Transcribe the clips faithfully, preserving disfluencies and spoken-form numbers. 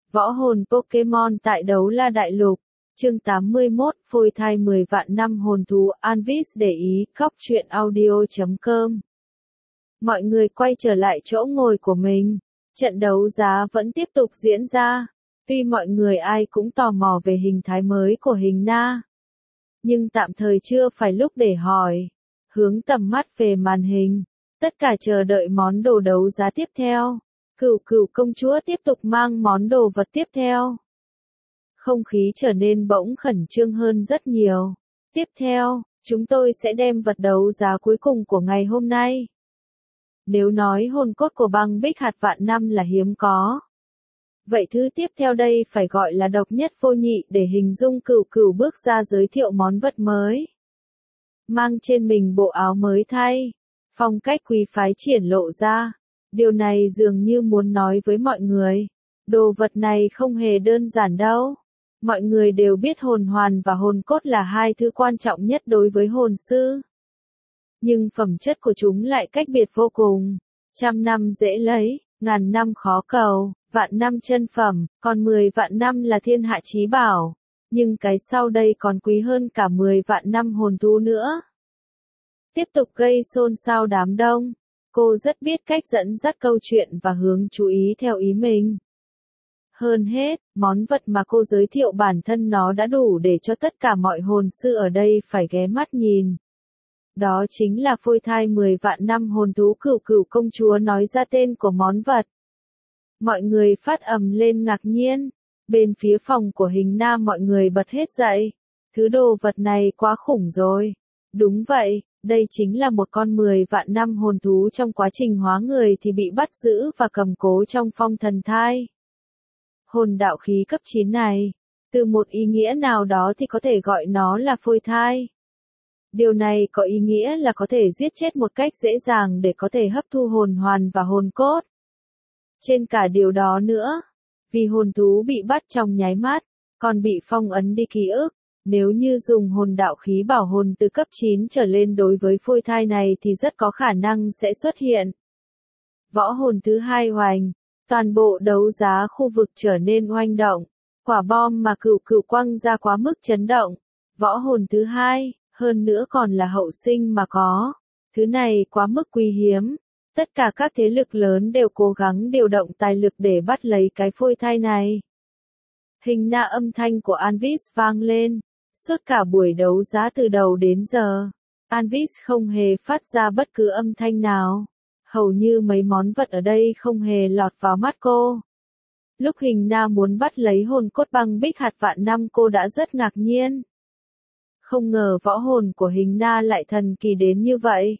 Võ hồn Pokemon tại Đấu La Đại Lục. Chương tám mươi mốt, phôi thai mười vạn năm hồn thú. Anvis để ý, cóc truyện audio chấm com. Mọi người quay trở lại chỗ ngồi của mình. Trận đấu giá vẫn tiếp tục diễn ra. Tuy mọi người ai cũng tò mò về hình thái mới của hình na, nhưng tạm thời chưa phải lúc để hỏi. Hướng tầm mắt về màn hình, tất cả chờ đợi món đồ đấu giá tiếp theo. Cửu Cửu công chúa tiếp tục mang món đồ vật tiếp theo. Không khí trở nên bỗng khẩn trương hơn rất nhiều. Tiếp theo, chúng tôi sẽ đem vật đấu giá cuối cùng của ngày hôm nay. Nếu nói hồn cốt của băng bích hạt vạn năm là hiếm có, vậy thứ tiếp theo đây phải gọi là độc nhất vô nhị để hình dung Cửu Cửu bước ra giới thiệu món vật mới. Mang trên mình bộ áo mới thay, phong cách quý phái triển lộ ra. Điều này dường như muốn nói với mọi người, đồ vật này không hề đơn giản đâu. Mọi người đều biết hồn hoàn và hồn cốt là hai thứ quan trọng nhất đối với hồn sư. Nhưng phẩm chất của chúng lại cách biệt vô cùng. Trăm năm dễ lấy, ngàn năm khó cầu, vạn năm chân phẩm, còn mười vạn năm là thiên hạ chí bảo. Nhưng cái sau đây còn quý hơn cả mười vạn năm hồn thú nữa. Tiếp tục gây xôn xao đám đông. Cô rất biết cách dẫn dắt câu chuyện và hướng chú ý theo ý mình. Hơn hết, món vật mà cô giới thiệu bản thân nó đã đủ để cho tất cả mọi hồn sư ở đây phải ghé mắt nhìn. Đó chính là phôi thai mười vạn năm hồn thú. Cửu Cửu công chúa nói ra tên của món vật. Mọi người phát ầm lên ngạc nhiên. Bên phía phòng của hình na mọi người bật hết dậy. Thứ đồ vật này quá khủng rồi. Đúng vậy. Đây chính là một con mười vạn năm hồn thú trong quá trình hóa người thì bị bắt giữ và cầm cố trong phong thần thai. Hồn đạo khí cấp chín này, từ một ý nghĩa nào đó thì có thể gọi nó là phôi thai. Điều này có ý nghĩa là có thể giết chết một cách dễ dàng để có thể hấp thu hồn hoàn và hồn cốt. Trên cả điều đó nữa, vì hồn thú bị bắt trong nháy mắt, còn bị phong ấn đi ký ức. Nếu như dùng hồn đạo khí bảo hồn từ cấp chín trở lên đối với phôi thai này thì rất có khả năng sẽ xuất hiện. Võ hồn thứ hai hoành, toàn bộ đấu giá khu vực trở nên oanh động. Quả bom mà Cửu Cửu quăng ra quá mức chấn động. Võ hồn thứ hai, hơn nữa còn là hậu sinh mà có. Thứ này quá mức quý hiếm. Tất cả các thế lực lớn đều cố gắng điều động tài lực để bắt lấy cái phôi thai này. Hình na âm thanh của Anvis vang lên. Suốt cả buổi đấu giá từ đầu đến giờ, Anvis không hề phát ra bất cứ âm thanh nào. Hầu như mấy món vật ở đây không hề lọt vào mắt cô. Lúc hình na muốn bắt lấy hồn cốt băng bích hạt vạn năm cô đã rất ngạc nhiên. Không ngờ võ hồn của hình na lại thần kỳ đến như vậy.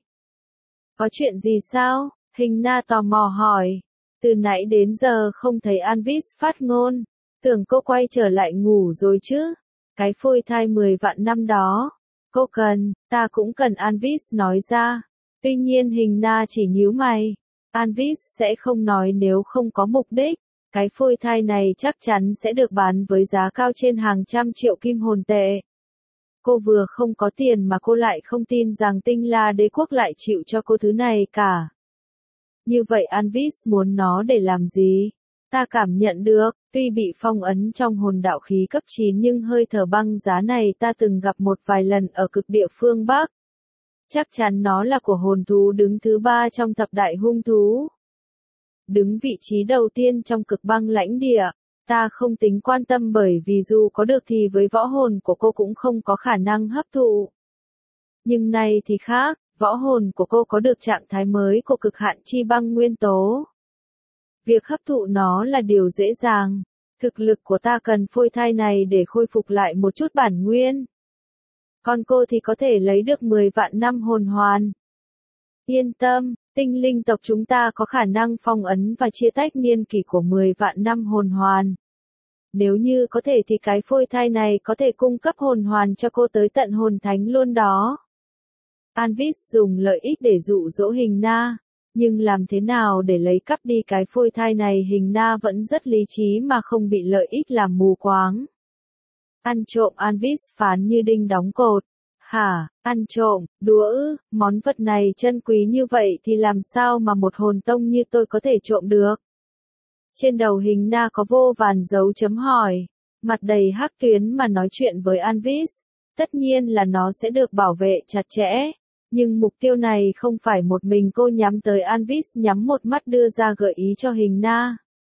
Có chuyện gì sao? Hình na tò mò hỏi. Từ nãy đến giờ không thấy Anvis phát ngôn. Tưởng cô quay trở lại ngủ rồi chứ. Cái phôi thai mười vạn năm đó, cô cần, ta cũng cần. Anvis nói ra. Tuy nhiên hình na chỉ nhíu mày. Anvis sẽ không nói nếu không có mục đích. Cái phôi thai này chắc chắn sẽ được bán với giá cao trên hàng trăm triệu kim hồn tệ. Cô vừa không có tiền mà cô lại không tin rằng Tinh La đế quốc lại chịu cho cô thứ này cả. Như vậy Anvis muốn nó để làm gì? Ta cảm nhận được, tuy bị phong ấn trong hồn đạo khí cấp chín nhưng hơi thở băng giá này ta từng gặp một vài lần ở cực địa phương Bắc. Chắc chắn nó là của hồn thú đứng thứ ba trong thập đại hung thú. Đứng vị trí đầu tiên trong cực băng lãnh địa. Ta không tính quan tâm bởi vì dù có được thì với võ hồn của cô cũng không có khả năng hấp thụ. Nhưng này thì khác, võ hồn của cô có được trạng thái mới của cực hạn chi băng nguyên tố. Việc hấp thụ nó là điều dễ dàng. Thực lực của ta cần phôi thai này để khôi phục lại một chút bản nguyên. Còn cô thì có thể lấy được mười vạn năm hồn hoàn. Yên tâm, tinh linh tộc chúng ta có khả năng phong ấn và chia tách niên kỷ của mười vạn năm hồn hoàn. Nếu như có thể thì cái phôi thai này có thể cung cấp hồn hoàn cho cô tới tận hồn thánh luôn đó. Anvis dùng lợi ích để dụ dỗ hình na. Nhưng làm thế nào để lấy cắp đi cái phôi thai này? Hình na vẫn rất lý trí mà không bị lợi ích làm mù quáng. Ăn trộm. Anvis phán như đinh đóng cột. Hả, ăn trộm, đùa ư, món vật này chân quý như vậy thì làm sao mà một hồn tông như tôi có thể trộm được? Trên đầu hình na có vô vàn dấu chấm hỏi, mặt đầy hắc tuyến mà nói chuyện với Anvis. Tất nhiên là nó sẽ được bảo vệ chặt chẽ. Nhưng mục tiêu này không phải một mình cô nhắm tới. Anvis nhắm một mắt đưa ra gợi ý cho hình na.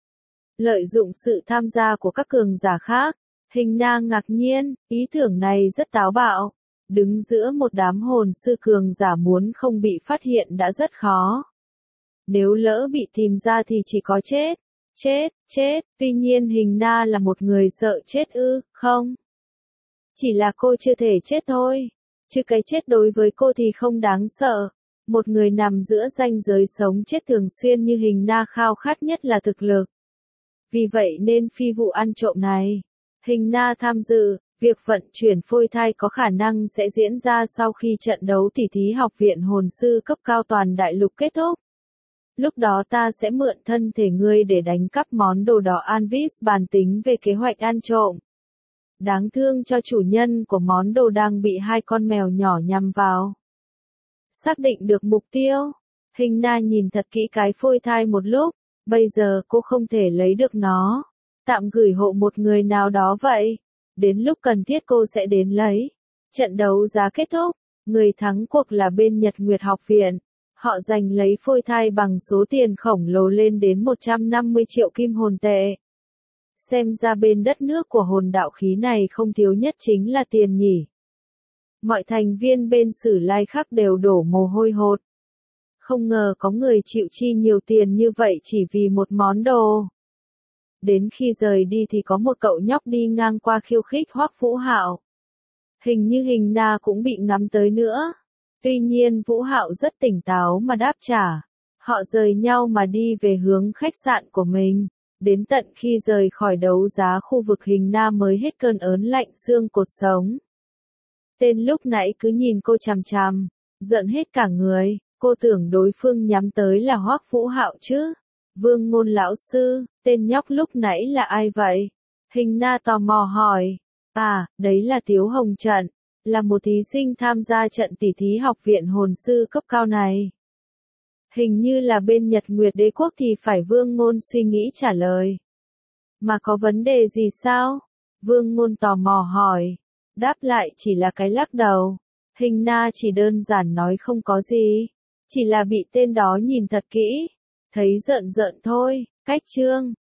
Lợi dụng sự tham gia của các cường giả khác, hình na ngạc nhiên, ý tưởng này rất táo bạo. Đứng giữa một đám hồn sư cường giả muốn không bị phát hiện đã rất khó. Nếu lỡ bị tìm ra thì chỉ có chết, chết, chết. Tuy nhiên hình na là một người sợ chết ư, không? Chỉ là cô chưa thể chết thôi. Chứ cái chết đối với cô thì không đáng sợ. Một người nằm giữa ranh giới sống chết thường xuyên như hình na khao khát nhất là thực lực. Vì vậy nên phi vụ ăn trộm này, hình na tham dự. Việc vận chuyển phôi thai có khả năng sẽ diễn ra sau khi trận đấu tỉ thí học viện hồn sư cấp cao toàn đại lục kết thúc. Lúc đó ta sẽ mượn thân thể ngươi để đánh cắp món đồ đó. Anvis bàn tính về kế hoạch ăn trộm. Đáng thương cho chủ nhân của món đồ đang bị hai con mèo nhỏ nhằm vào. Xác định được mục tiêu, hình na nhìn thật kỹ cái phôi thai một lúc. Bây giờ cô không thể lấy được nó. Tạm gửi hộ một người nào đó vậy. Đến lúc cần thiết cô sẽ đến lấy. Trận đấu giá kết thúc. Người thắng cuộc là bên Nhật Nguyệt học viện. Họ giành lấy phôi thai bằng số tiền khổng lồ lên đến một trăm năm mươi triệu kim hồn tệ. Xem ra bên đất nước của hồn đạo khí này không thiếu nhất chính là tiền nhỉ. Mọi thành viên bên Sử Lai Khắc đều đổ mồ hôi hột. Không ngờ có người chịu chi nhiều tiền như vậy chỉ vì một món đồ. Đến khi rời đi thì có một cậu nhóc đi ngang qua khiêu khích Hoắc Vũ Hạo. Hình như hình na cũng bị ngắm tới nữa. Tuy nhiên Vũ Hạo rất tỉnh táo mà đáp trả. Họ rời nhau mà đi về hướng khách sạn của mình. Đến tận khi rời khỏi đấu giá khu vực hình na mới hết cơn ớn lạnh xương cột sống. Tên lúc nãy cứ nhìn cô chằm chằm, giận hết cả người. Cô tưởng đối phương nhắm tới là Hoắc Vũ Hạo chứ. Vương Ngôn lão sư, tên nhóc lúc nãy là ai vậy? Hình na tò mò hỏi. À, đấy là Tiếu Hồng Trận, là một thí sinh tham gia trận tỉ thí học viện hồn sư cấp cao này. Hình như là bên Nhật Nguyệt Đế Quốc thì phải. Vương Ngôn suy nghĩ trả lời. Mà có vấn đề gì sao? Vương Ngôn tò mò hỏi. Đáp lại chỉ là cái lắc đầu. Hình na chỉ đơn giản nói không có gì. Chỉ là bị tên đó nhìn thật kỹ. Thấy giận giận thôi. Cách chương